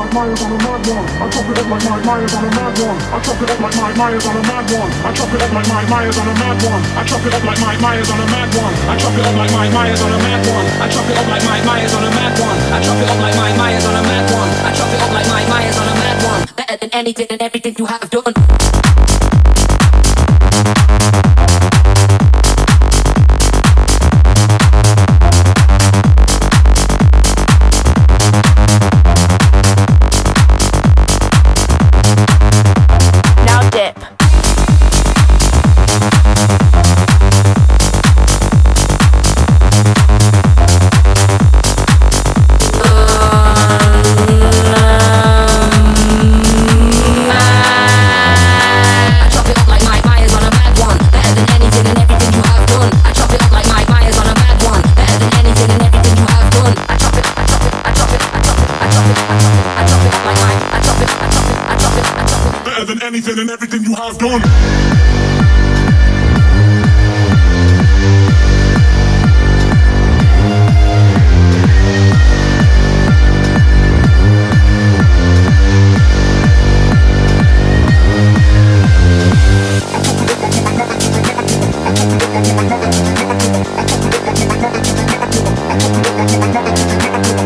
Myers on a mad one. I chop it up like Mike Myers on a mad one. I chop it up like Mike Myers on a mad one. I chop it up like Mike Myers on a mad one. I chop it up like Mike Myers on a mad one. I chop it up like Mike Myers on a mad one. I chop it up like Mike Myers on a mad one. I chop it up like Mike Myers on a mad one. I chop it up like Mike Myers on a mad one. Better than anything and everything you have done. Anything and everything you have done.